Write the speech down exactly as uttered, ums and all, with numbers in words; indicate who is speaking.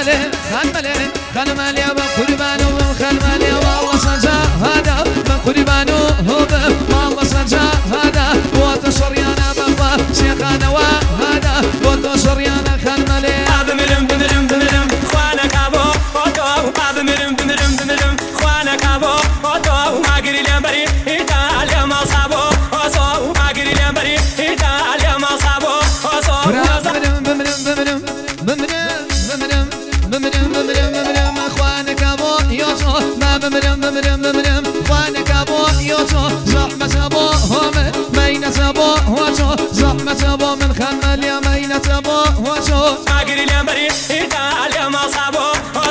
Speaker 1: خلمله خلمله خلمله يا قربانو خلمله والله سجا هذا من قربانو هو والله سجا هذا وتشريانا بابا شيخانا وهذا وتشريانا خلمله
Speaker 2: بمرم بمرم بمرم خوانك ابو اوتو بمرم بمرم بمرم خوانك ابو اوتو ما قري لي بري ايطاليا ما صابو اوسو ما قري لي بري ايطاليا ما صابو اوسو
Speaker 1: بمرم بمرم بمرم بمرم بمرم بمرم بمرم بمرم اخوانك ابو يوسف ما بمرم بمرم بمرم اخوانك ابو يوسف زحمة ابوهم مينة ابوهم زحمة ابو من خمل يا مينة ابوهم
Speaker 2: ما قري لي بري ايطاليا ما صابو